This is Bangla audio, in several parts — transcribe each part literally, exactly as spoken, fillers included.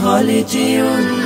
خالدي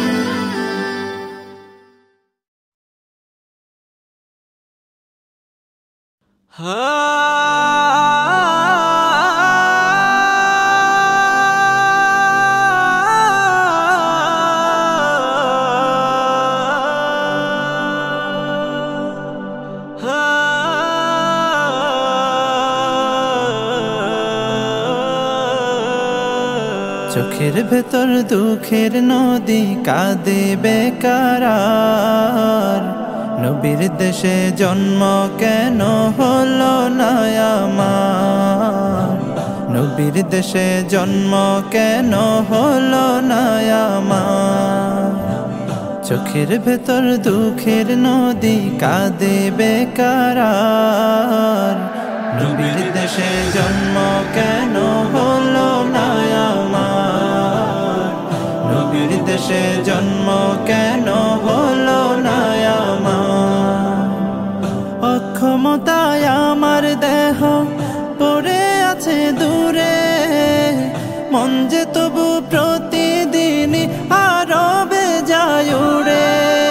চোখের ভেতর দুঃখের নদী কাঁদে বেকারার, নবীর দেশে জন্ম কেন হলো না আমার, নবীর দেশে জন্ম কেন হলো না আমার। চোখের ভেতর দুঃখের নদী কাঁদে বেকারার, নবীর দেশে জন্ম কেন হলো না আমার, নবীর দেশে জন্ম কেন হলো না আমার। অক্ষমতায় আমার দেহ পড়ে আছে দূরে, মন যে তবু প্রতিদিন আরো বেজায় উড়ে।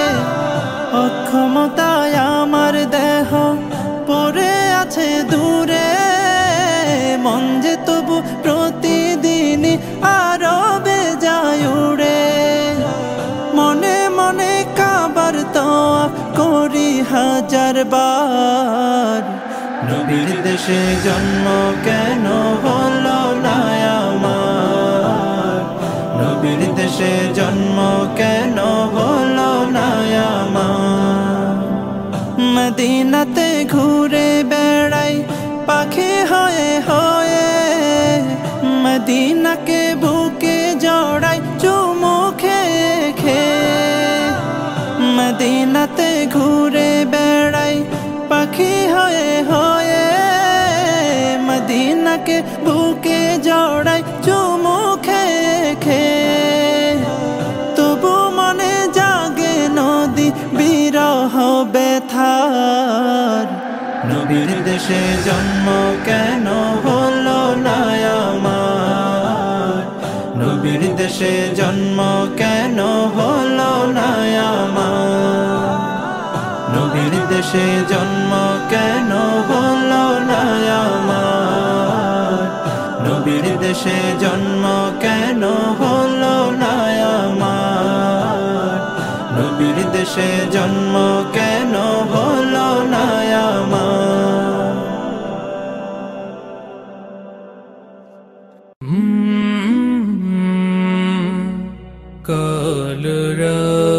অক্ষমতায় আমার দেহ পড়ে আছে দূরে, মন যে তবু প্রতিদিন আরো বেজায় উড়ে। মনে মনে কাবার তওয়াফ করি হাজার বার, নবীর দেশে জন্ম কেন হলো না আমার, নবীর দেশে জন্ম কেন হলো না আমার। মদিনাতে ঘুরে বেড়াই পাখি হয়ে হয়ে, মদিনাকে বুকে জড়াই চুমু খেয়ে খেয়ে। মদিনাতে ঘুরে বেড়াই পাখি হয়ে হয়ে, মদিনাকে বুকে জড়াই চুমু খেয়ে খেয়ে। তবু মনে জাগে নদী বিরহ ব্যথার, নবীর দেশে জন্ম কেন হলো না আমার, নবীর দেশে জন্ম কেন হলো না আমার, নবীর দেশে জন্ম কেন হলো না আমার, নবীর দেশে জন্ম কেন হলো না আমার, নবীর দেশে জন্ম কেন হলো না আমার। কলরা